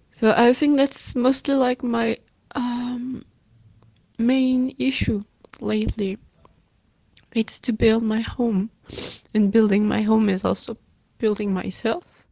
So I think that's mostly like my main issue lately. It's to build my home, and building my home is also building myself.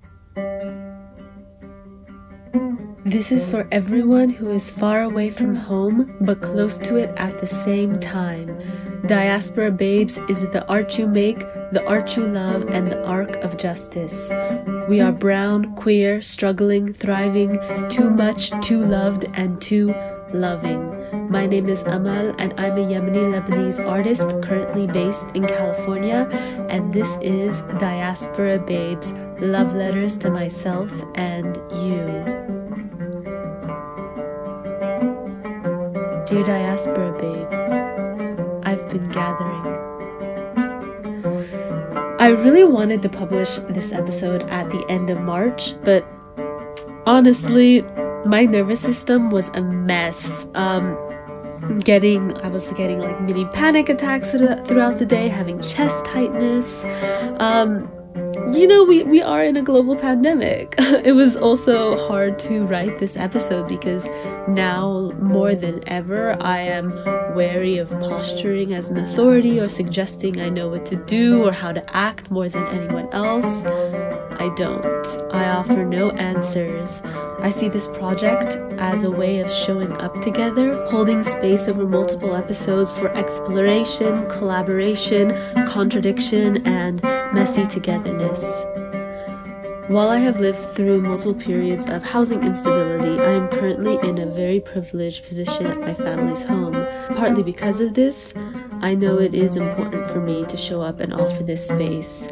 This is for everyone who is far away from home but close to it at the same time. Diaspora Babes is the art you make, the art you love, and the arc of justice. We are brown, queer, struggling, thriving, too much, too loved, and too loving. My name is Amal, and I'm a Yemeni-Lebanese artist currently based in California, and this is Diaspora Babes, love letters to myself and you. Dear Diaspora Babe, I've been gathering. I really wanted to publish this episode at the end of March, but honestly, my nervous system was a mess. I was getting like mini panic attacks throughout the day, having chest tightness. We are in a global pandemic. It was also hard to write this episode because now more than ever I am wary of posturing as an authority or suggesting I know what to do or how to act more than anyone else. I don't. I offer no answers. I see this project as a way of showing up together, holding space over multiple episodes for exploration, collaboration, contradiction, and messy togetherness. While I have lived through multiple periods of housing instability, I am currently in a very privileged position at my family's home. Partly because of this, I know it is important for me to show up and offer this space.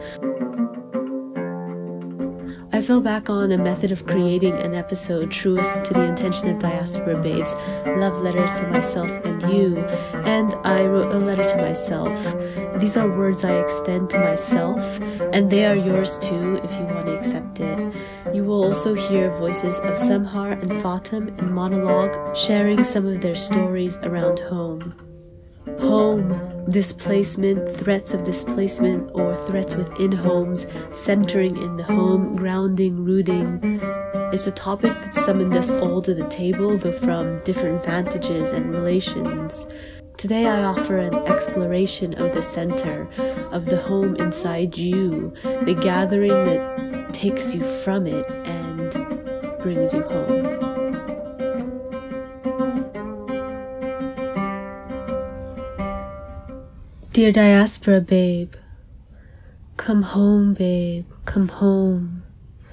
I fell back on a method of creating an episode truest to the intention of Diaspora Babes, love letters to myself and you, and I wrote a letter to myself. These are words I extend to myself, and they are yours too if you want to accept it. You will also hear voices of Samhar and Fatim in monologue, sharing some of their stories around home. Home, displacement, threats of displacement, or threats within homes, centering in the home, grounding, rooting. It's a topic that summoned us all to the table, though from different vantages and relations. Today I offer an exploration of the center, of the home inside you, the gathering that takes you from it and brings you home. Dear Diaspora Babe, come home, babe, come home.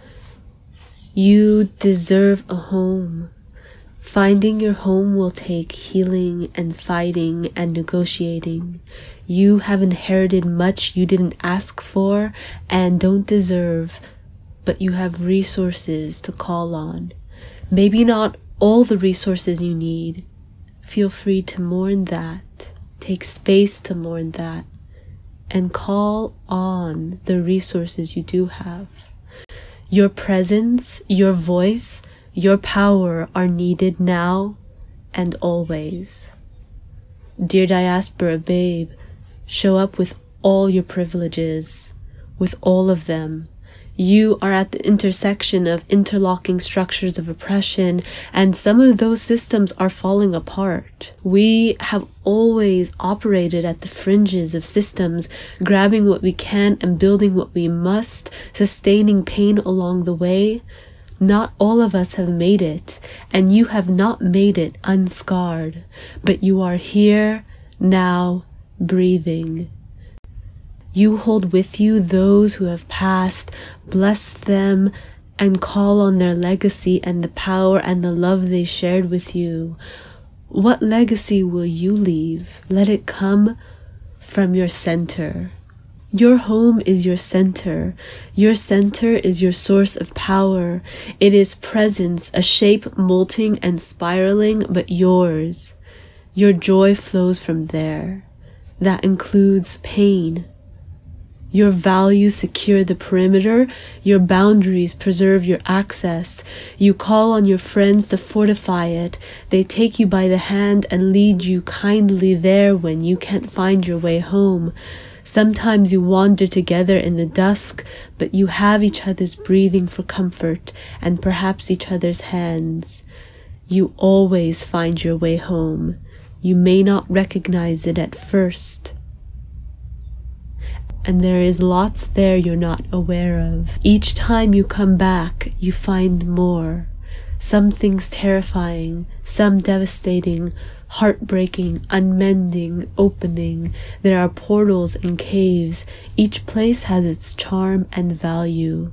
You deserve a home. Finding your home will take healing and fighting and negotiating. You have inherited much you didn't ask for and don't deserve, but you have resources to call on. Maybe not all the resources you need. Feel free to mourn that. Take space to mourn that, and call on the resources you do have. Your presence, your voice, your power are needed now and always. Dear Diaspora Babe, show up with all your privileges, with all of them. You are at the intersection of interlocking structures of oppression, and some of those systems are falling apart. We have always operated at the fringes of systems, grabbing what we can and building what we must, sustaining pain along the way. Not all of us have made it, and you have not made it unscarred, but you are here, now, breathing. You hold with you those who have passed, bless them, and call on their legacy and the power and the love they shared with you. What legacy will you leave? Let it come from your center. Your home is your center. Your center is your source of power. It is presence, a shape molting and spiraling, but yours. Your joy flows from there. That includes pain. Your values secure the perimeter, your boundaries preserve your access. You call on your friends to fortify it. They take you by the hand and lead you kindly there when you can't find your way home. Sometimes you wander together in the dusk, but you have each other's breathing for comfort and perhaps each other's hands. You always find your way home. You may not recognize it at first. And there is lots there you're not aware of. Each time you come back, you find more. Some things terrifying, some devastating, heartbreaking, unmending, opening. There are portals and caves. Each place has its charm and value.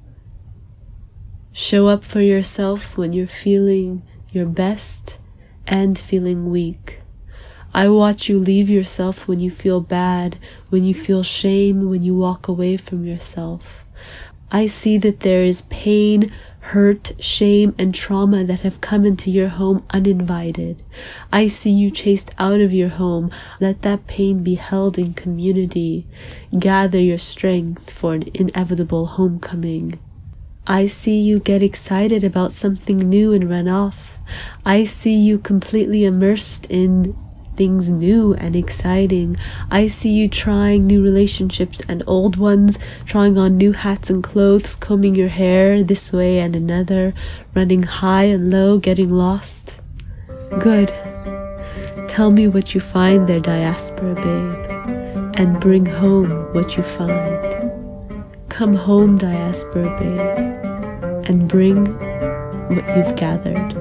Show up for yourself when you're feeling your best and feeling weak. I watch you leave yourself when you feel bad, when you feel shame, when you walk away from yourself. I see that there is pain, hurt, shame, and trauma that have come into your home uninvited. I see you chased out of your home. Let that pain be held in community. Gather your strength for an inevitable homecoming. I see you get excited about something new and run off. I see you completely immersed in things new and exciting. I see you trying new relationships and old ones, trying on new hats and clothes, combing your hair this way and another, running high and low, getting lost. Good. Tell me what you find there, diaspora babe, and bring home what you find. Come home, diaspora babe, and bring what you've gathered.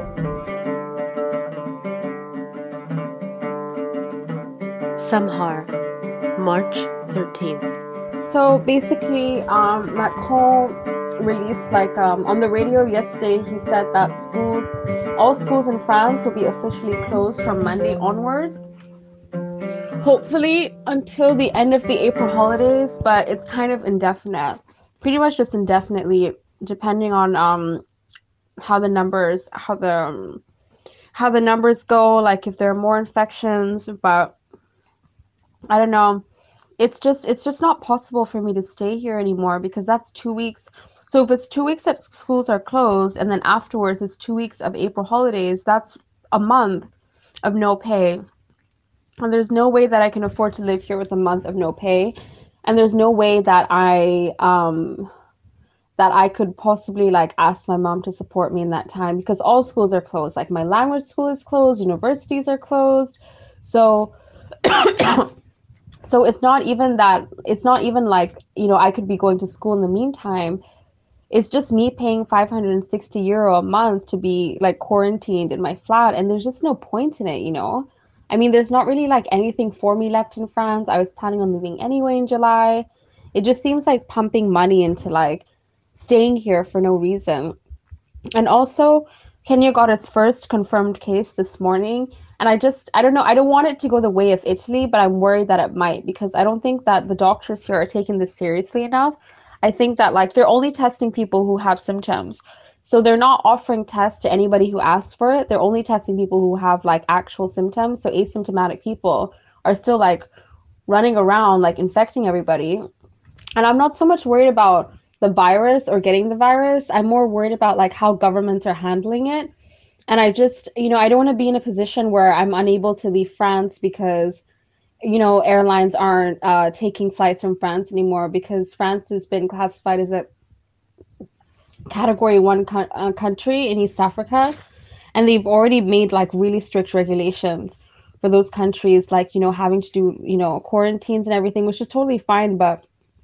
Samhar, March 13th. So basically, Macron released on the radio yesterday, he said that all schools in France will be officially closed from Monday onwards. Hopefully until the end of the April holidays, but it's kind of indefinite. Pretty much just indefinitely, depending on how the numbers go, like if there are more infections, but I don't know. It's just not possible for me to stay here anymore because that's 2 weeks. So if it's 2 weeks that schools are closed and then afterwards it's 2 weeks of April holidays, that's a month of no pay. And there's no way that I can afford to live here with a month of no pay. And there's no way that I could possibly ask my mom to support me in that time because all schools are closed. Like my language school is closed, universities are closed. So so it's not even like, I could be going to school in the meantime. It's just me paying €560 a month to be quarantined in my flat, and there's just no point in it, I mean, there's not really anything for me left in France. I was planning on moving anyway in July. It just seems like pumping money into staying here for no reason. And also, Kenya got its first confirmed case this morning. And I don't know, I don't want it to go the way of Italy, but I'm worried that it might because I don't think that the doctors here are taking this seriously enough. I think that they're only testing people who have symptoms. So they're not offering tests to anybody who asks for it. They're only testing people who have actual symptoms. So asymptomatic people are still running around infecting everybody. And I'm not so much worried about the virus or getting the virus. I'm more worried about how governments are handling it. And I just, I don't want to be in a position where I'm unable to leave France because, airlines aren't taking flights from France anymore because France has been classified as a category 1 country in East Africa. And they've already made really strict regulations for those countries, having to do, quarantines and everything, which is totally fine. But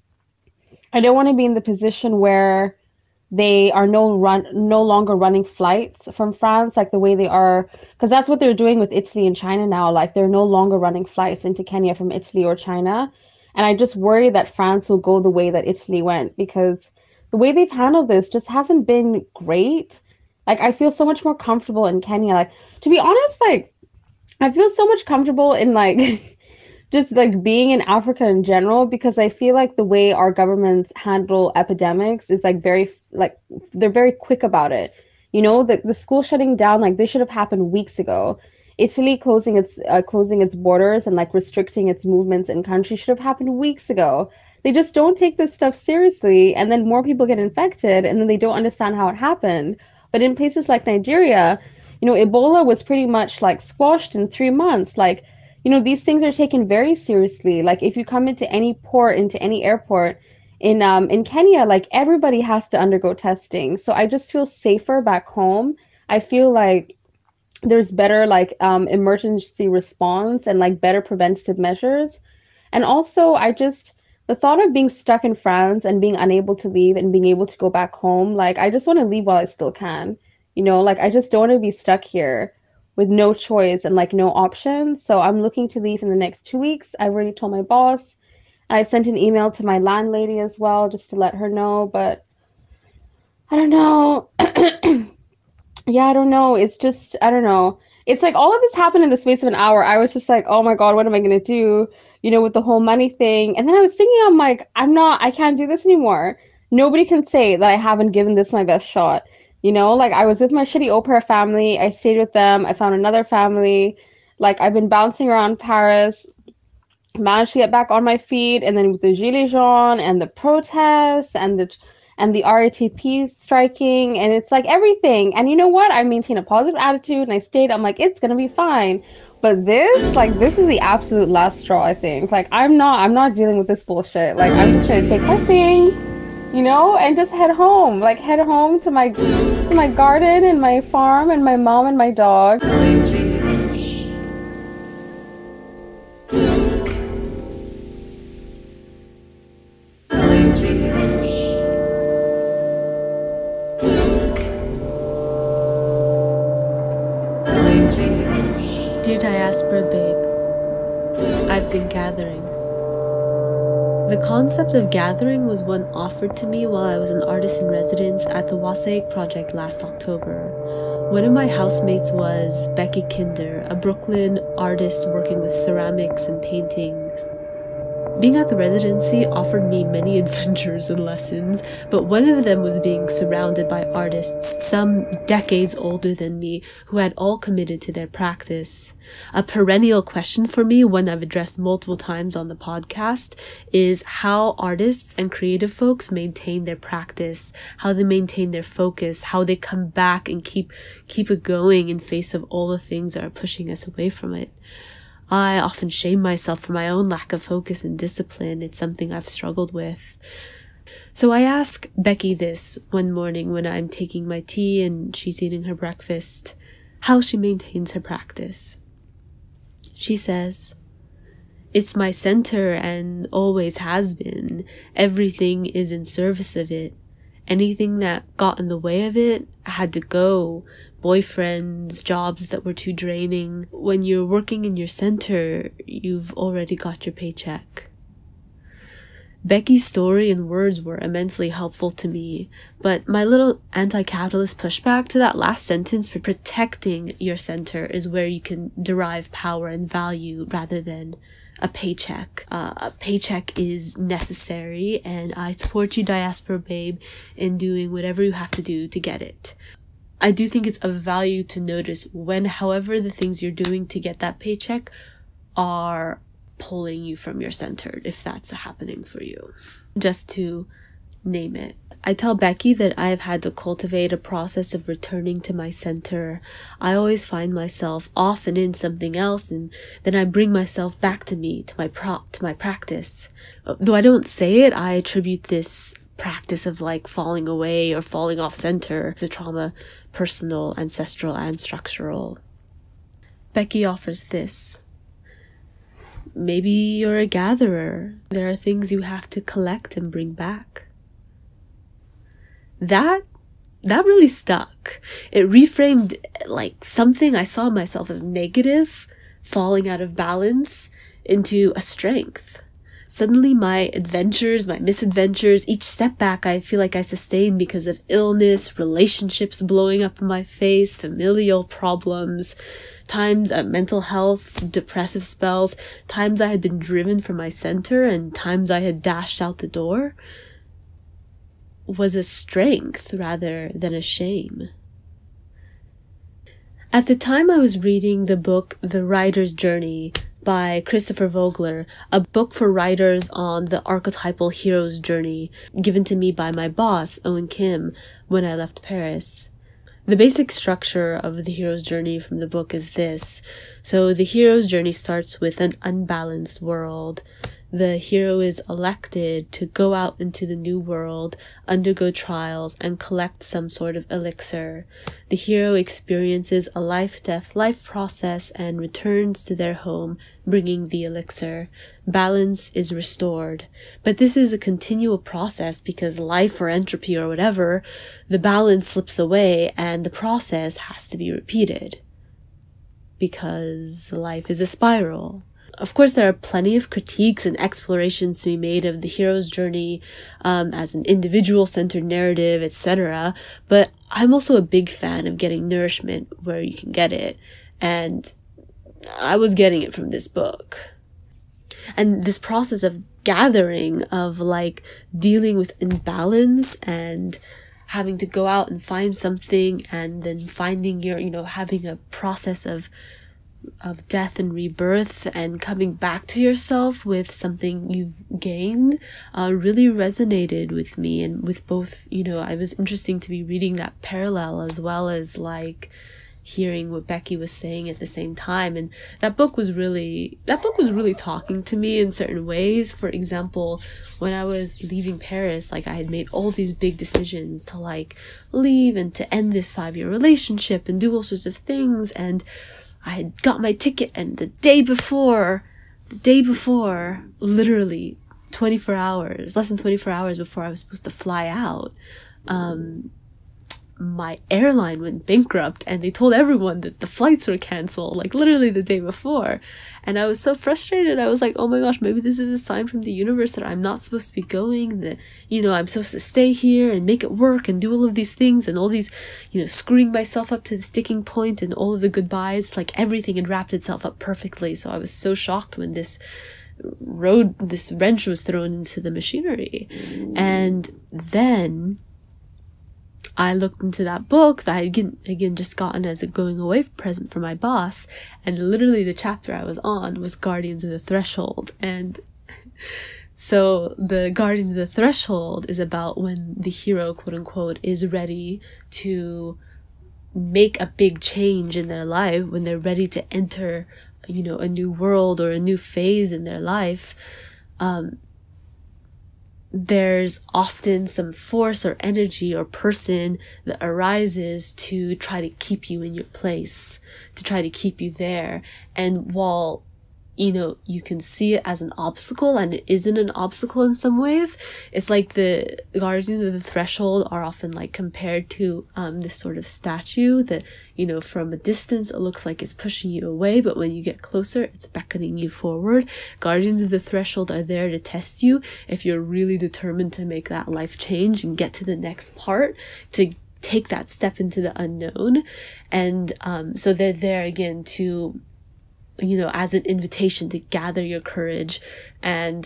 I don't want to be in the position where they are no longer running flights from France the way they are, because that's what they're doing with Italy and China now. They're no longer running flights into Kenya from Italy or China. And I just worry that France will go the way that Italy went because the way they've handled this just hasn't been great. I feel so much more comfortable in Kenya. To be honest, I feel so much comfortable in just being in Africa in general because I feel the way our governments handle epidemics is very they're very quick about it. The school shutting down, they should have happened weeks ago. Italy closing its borders and restricting its movements in country should have happened weeks ago. They just don't take this stuff seriously, and then more people get infected, and then they don't understand how it happened. But in places like Nigeria, Ebola was pretty much squashed in 3 months. these things are taken very seriously. Like if you come into any port, into any airport in Kenya, like everybody has to undergo testing. So I just feel safer back home. I feel like there's better like emergency response and like better preventative measures. And also, the thought of being stuck in France and being unable to leave and being able to go back home, like, I just want to leave while I still can. Like, I just don't want to be stuck here with no choice and like no options. So I'm looking to leave in the next 2 weeks. I've already told my boss. And I've sent an email to my landlady as well, just to let her know. But I don't know. Yeah, I don't know. It's just, I don't know. It's like all of this happened in the space of an hour. I was just like, oh my God, what am I going to do? With the whole money thing. And then I was thinking, I'm like, I can't do this anymore. Nobody can say that I haven't given this my best shot. Like I was with my shitty au pair family. I stayed with them. I found another family. Like I've been bouncing around Paris, managed to get back on my feet. And then with the Gilets jaunes and the protests and the RATP striking, and it's like everything. And you know what? I maintain a positive attitude and I stayed. I'm like, it's gonna be fine. But this is the absolute last straw, I think. Like I'm not dealing with this bullshit. Like I'm just gonna take my things, and just head home. Like head home to my garden and my farm and my mom and my dog. Dear Diaspora Babe, I've been gathering. The concept of gathering was one offered to me while I was an artist in residence at the Wasaik Project last October. One of my housemates was Becky Kinder, a Brooklyn artist working with ceramics and paintings. Being at the residency offered me many adventures and lessons, but one of them was being surrounded by artists, some decades older than me, who had all committed to their practice. A perennial question for me, one I've addressed multiple times on the podcast, is how artists and creative folks maintain their practice, how they maintain their focus, how they come back and keep it going in face of all the things that are pushing us away from it. I often shame myself for my own lack of focus and discipline. It's something I've struggled with. So I ask Becky this one morning when I'm taking my tea and she's eating her breakfast, how she maintains her practice. She says, "It's my center and always has been. Everything is in service of it. Anything that got in the way of it had to go. Boyfriends, jobs that were too draining. When you're working in your center, you've already got your paycheck." Becky's story and words were immensely helpful to me, but my little anti-capitalist pushback to that last sentence, for protecting your center, is where you can derive power and value rather than a paycheck. A paycheck is necessary, and I support you, Diaspora Babe, in doing whatever you have to do to get it. I do think it's of value to notice when, however, the things you're doing to get that paycheck are pulling you from your center, if that's happening for you. Just to name it. I tell Becky that I've had to cultivate a process of returning to my center. I always find myself off and in something else, and then I bring myself back to me, to my practice. Though I don't say it, I attribute this practice of like falling away or falling off center to trauma, personal, ancestral, and structural. Becky offers this. Maybe you're a gatherer. There are things you have to collect and bring back. That really stuck. It reframed like something I saw myself as negative, falling out of balance, into a strength. Suddenly my adventures, my misadventures, each setback I feel like I sustained because of illness, relationships blowing up in my face, familial problems, times mental health, depressive spells, times I had been driven from my center, and times I had dashed out the door, was a strength rather than a shame. At the time I was reading the book The Writer's Journey by Christopher Vogler, a book for writers on the archetypal hero's journey, given to me by my boss, Owen Kim, when I left Paris. The basic structure of the hero's journey from the book is this. So the hero's journey starts with an unbalanced world. The hero is elected to go out into the new world, undergo trials, and collect some sort of elixir. The hero experiences a life-death-life process and returns to their home, bringing the elixir. Balance is restored. But this is a continual process because life or entropy or whatever, the balance slips away and the process has to be repeated. Because life is a spiral. Of course, there are plenty of critiques and explorations to be made of the hero's journey as an individual-centered narrative, etc. But I'm also a big fan of getting nourishment where you can get it. And I was getting it from this book. And this process of gathering, of like dealing with imbalance and having to go out and find something and then finding your, having a process of death and rebirth and coming back to yourself with something you've gained really resonated with me, and with both, I was interesting to be reading that parallel as well as like hearing what Becky was saying at the same time. And that book was really talking to me in certain ways. For example, when I was leaving Paris, like I had made all these big decisions to like leave and to end this 5-year relationship and do all sorts of things, and I had got my ticket, and the day before, literally 24 hours, less than 24 hours before I was supposed to fly out, my airline went bankrupt and they told everyone that the flights were canceled, like literally the day before. And I was so frustrated. I was like, oh my gosh, maybe this is a sign from the universe that I'm not supposed to be going, that, I'm supposed to stay here and make it work and do all of these things and all these, screwing myself up to the sticking point and all of the goodbyes, like everything had wrapped itself up perfectly. So I was so shocked when this wrench was thrown into the machinery. And then I looked into that book that I again just gotten as a going away present for my boss, and literally the chapter I was on was Guardians of the Threshold. And so the Guardians of the Threshold is about when the hero, quote unquote, is ready to make a big change in their life, when they're ready to enter, a new world or a new phase in their life. There's often some force or energy or person that arises to try to keep you in your place, to try to keep you there. And while, you can see it as an obstacle, and it isn't an obstacle in some ways, it's like the Guardians of the Threshold are often like compared to this sort of statue that, from a distance it looks like it's pushing you away, but when you get closer it's beckoning you forward. Guardians of the Threshold are there to test you if you're really determined to make that life change and get to the next part, to take that step into the unknown. And so they're there again to, as an invitation to gather your courage and,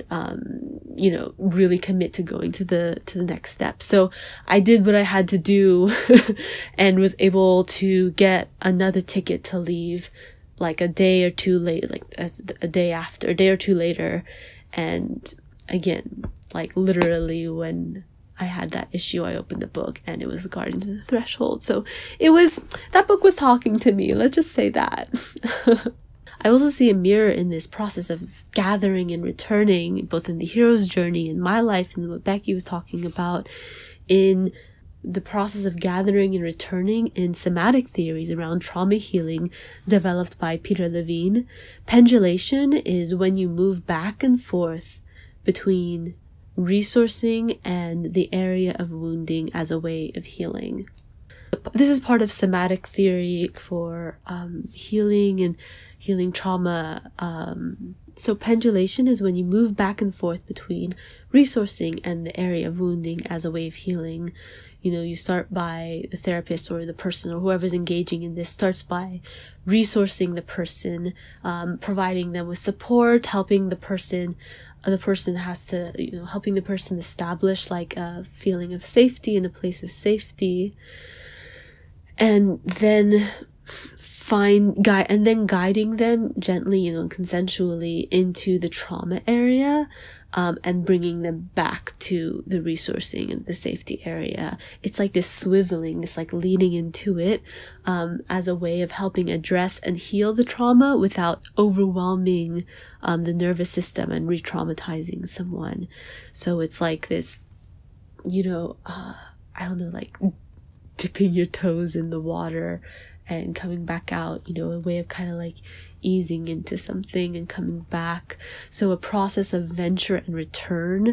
really commit to going to the next step. So I did what I had to do and was able to get another ticket to leave like a day or two late, like a day or two later. And again, like literally when I had that issue, I opened the book and it was The Guardians of the Threshold. So that book was talking to me. Let's just say that. I also see a mirror in this process of gathering and returning, both in the hero's journey in my life and what Becky was talking about, in the process of gathering and returning in somatic theories around trauma healing developed by Peter Levine. Pendulation is when you move back and forth between resourcing and the area of wounding as a way of healing. This is part of somatic theory for healing and healing trauma. So pendulation is when you move back and forth between resourcing and the area of wounding as a way of healing. You start by, the therapist or the person or whoever's engaging in this starts by resourcing the person, providing them with support, helping the person has to, helping the person establish like a feeling of safety and a place of safety. And then guiding them gently, consensually into the trauma area, and bringing them back to the resourcing and the safety area. It's like this swiveling, this like leaning into it as a way of helping address and heal the trauma without overwhelming the nervous system and re-traumatizing someone. So it's like this, I don't know, like dipping your toes in the water and coming back out, a way of kind of like easing into something and coming back. So a process of venture and return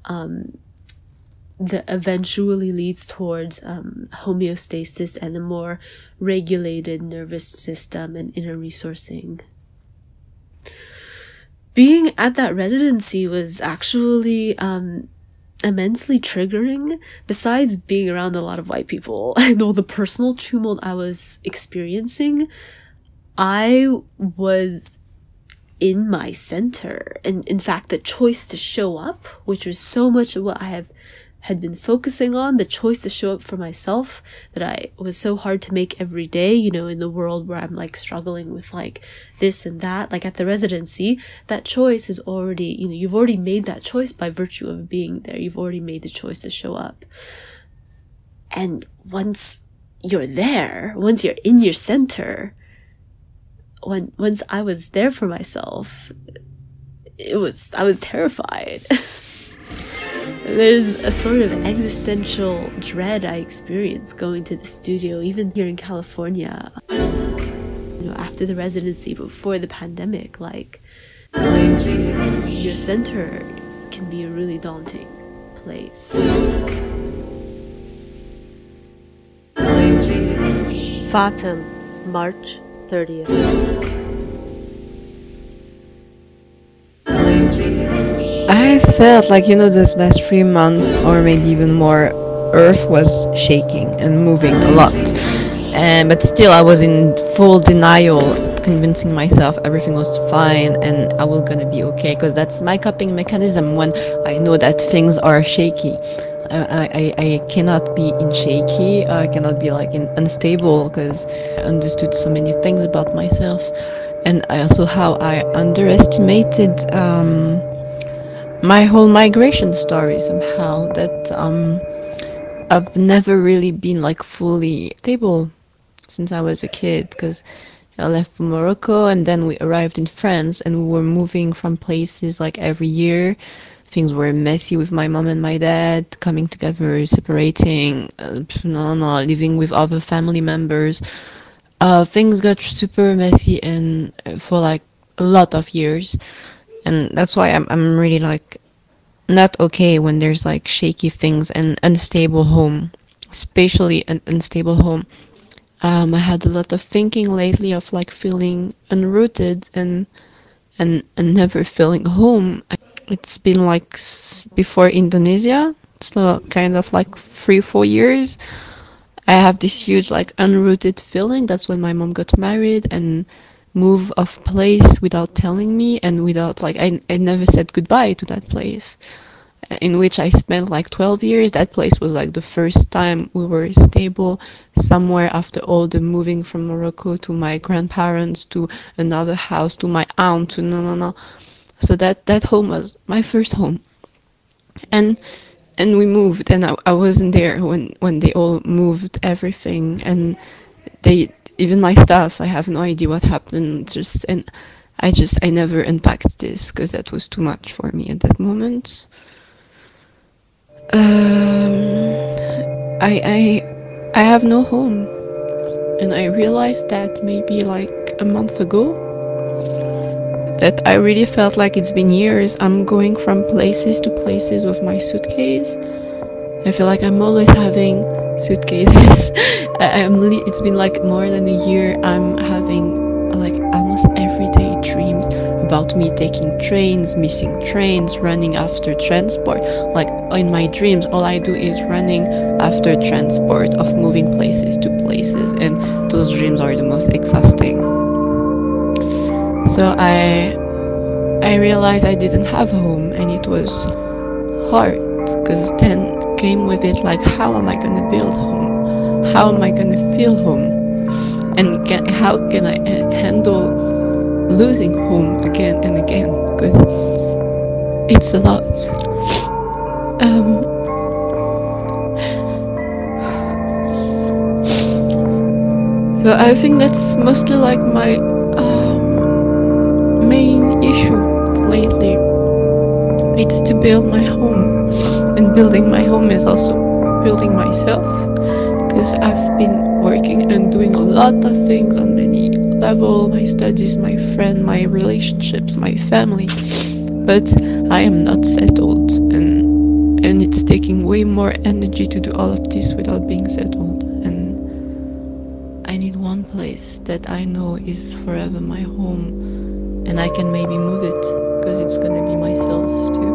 that eventually leads towards homeostasis and a more regulated nervous system and inner resourcing. Being at that residency was actually immensely triggering. Besides being around a lot of white people and all the personal tumult I was experiencing, I was in my center. And in fact, the choice to show up, which was so much of what I had been focusing on, the choice to show up for myself that I was so hard to make every day, in the world where I'm like struggling with like this and that, like at the residency, that choice is already, you've already made that choice by virtue of being there. You've already made the choice to show up. And once you're there, once you're in your center, once I was there for myself, I was terrified. There's a sort of existential dread I experienced going to the studio, even here in California, after the residency, before the pandemic. Like, your center can be a really daunting place. Fatim, March 30th. I felt like, this last 3 months or maybe even more, Earth was shaking and moving a lot. But still I was in full denial, convincing myself everything was fine and I was gonna be okay, because that's my coping mechanism when I know that things are shaky. I cannot be in shaky, I cannot be like unstable, because I understood so many things about myself. And also how I underestimated my whole migration story somehow, that I've never really been like fully stable since I was a kid, because I left for Morocco and then we arrived in France and we were moving from places like every year. Things were messy with my mom and my dad, coming together, separating, living with other family members. Things got super messy and for like a lot of years. And that's why I'm really like not okay when there's like shaky things and unstable home, especially an unstable home. I had a lot of thinking lately of like feeling unrooted and never feeling home. It's been like before Indonesia, so kind of like 3-4 years. I have this huge like unrooted feeling. That's when my mom got married and move of place without telling me, and without like I never said goodbye to that place in which I spent like 12 years. That place was like the first time we were stable somewhere after all the moving from Morocco to my grandparents to another house to my aunt to no. So that home was my first home, and we moved, and I wasn't there when they all moved everything, and they even my stuff, I have no idea what happened. I never unpacked this because that was too much for me at that moment. I have no home, and I realized that maybe like a month ago, that I really felt like it's been years. I'm going from places to places with my suitcase. I feel like I'm always having suitcases. It's been like more than a year. I'm having like almost everyday dreams about me taking trains, missing trains, running after transport. Like in my dreams, all I do is running after transport, of moving places to places, and those dreams are the most exhausting. So I realized I didn't have home, and it was hard, because then came with it like, how am I gonna build home? How am I gonna feel home? And how can I handle losing home again and again? Because it's a lot. Um, so I think that's mostly like my main issue lately. It's to build my home, and building my home is also building myself, because I've been working and doing a lot of things on many levels: my studies, my friend, my relationships, my family, but I am not settled, and it's taking way more energy to do all of this without being settled. And I need one place that I know is forever my home, and I can maybe move it, because it's gonna be myself too.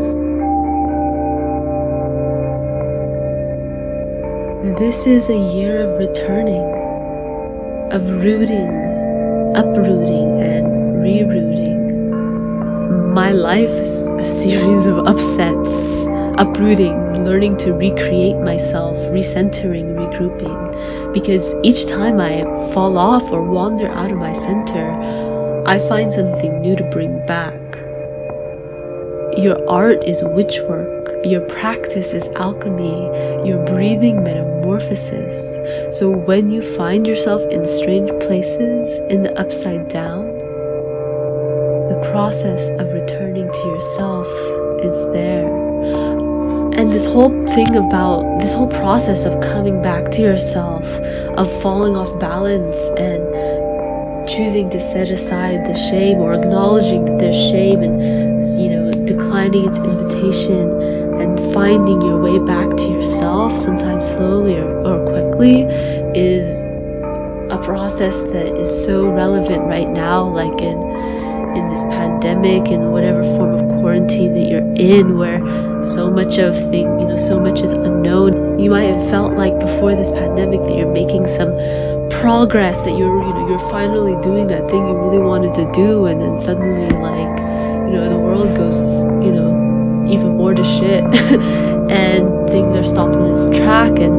This is a year of returning, of rooting, uprooting, and rerouting. My life is a series of upsets, uprootings, learning to recreate myself, recentering, regrouping. Because each time I fall off or wander out of my center, I find something new to bring back. Your art is witchwork, your practice is alchemy, your breathing metamorphosis. So when you find yourself in strange places, in the upside down, the process of returning to yourself is there. And this whole process of coming back to yourself, of falling off balance and choosing to set aside the shame, or acknowledging that there's shame and, declining its invitation and finding your way back to yourself, sometimes slowly or quickly, is a process that is so relevant right now, like in this pandemic and whatever form of quarantine that you're in, where so much is unknown. You might have felt like before this pandemic that you're making some progress, that you're finally doing that thing you really wanted to do, and then suddenly the world goes even more to shit and things are stopped in its track, and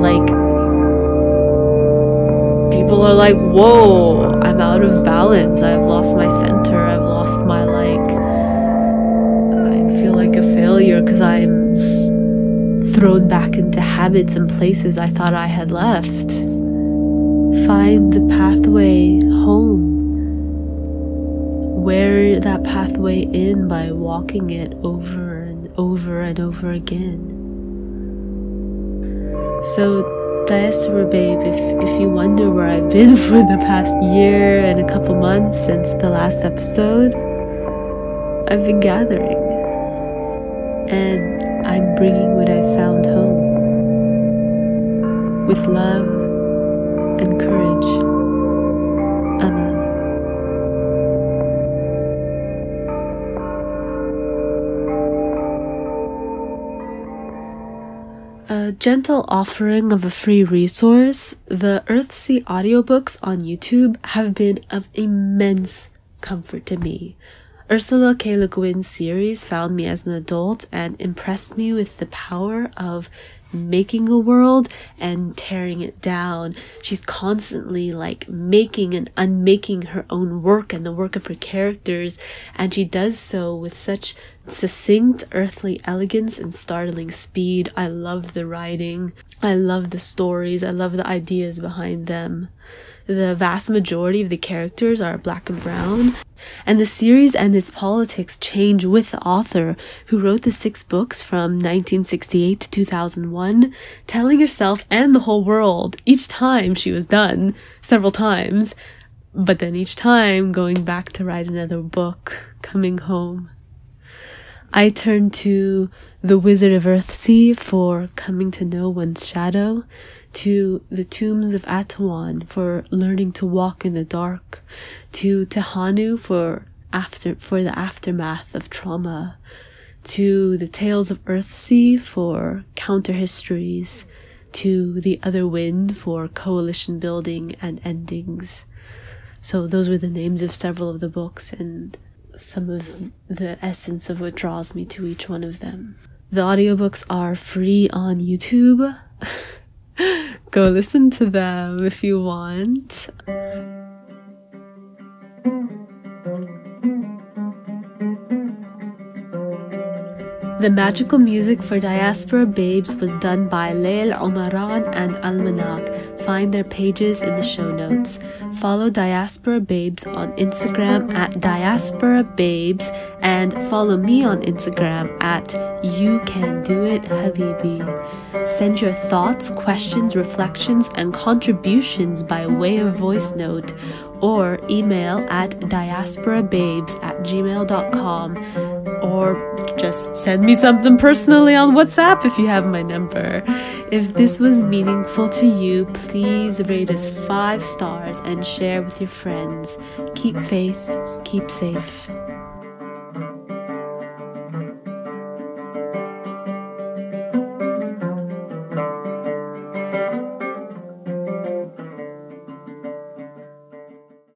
people are like, whoa, I'm out of balance, I've lost my center, I've lost my I feel like a failure because I'm thrown back into habits and places I thought I had left. Find the pathway home. Wear that pathway in by walking it over and over and over again. So, Diaspora Babe, if you wonder where I've been for the past year and a couple months since the last episode, I've been gathering. And I'm bringing what I found home. With love and courage. Amen. A gentle offering of a free resource, the Earthsea audiobooks on YouTube have been of immense comfort to me. Ursula K. Le Guin's series found me as an adult and impressed me with the power of making a world and tearing it down. She's constantly making and unmaking her own work and the work of her characters, and she does so with such succinct earthly elegance and startling speed. I love the writing, I love the stories, I love the ideas behind them. The vast majority of the characters are black and brown, and the series and its politics change with the author, who wrote the 6 books from 1968 to 2001, telling herself and the whole world each time she was done, several times, but then each time going back to write another book, coming home. I turn to The Wizard of Earthsea for coming to know one's shadow, to The Tombs of Atuan for learning to walk in the dark, to Tehanu for the aftermath of trauma, to The Tales of Earthsea for counter histories, to The Other Wind for coalition building and endings. So those were the names of several of the books and some of the essence of what draws me to each one of them. The audiobooks are free on YouTube. Go listen to them if you want. The magical music for Diaspora Babes was done by Leil Omaran and Almanak. Find their pages in the show notes. Follow Diaspora Babes on Instagram at Diaspora Babes and follow me on Instagram at You Can Do It Habibi. Send your thoughts, questions, reflections, and contributions by way of voice note or email at diasporababes@gmail.com, or just send me something personally on WhatsApp if you have my number. If this was meaningful to you, please rate us 5 stars and share with your friends. Keep faith, keep safe.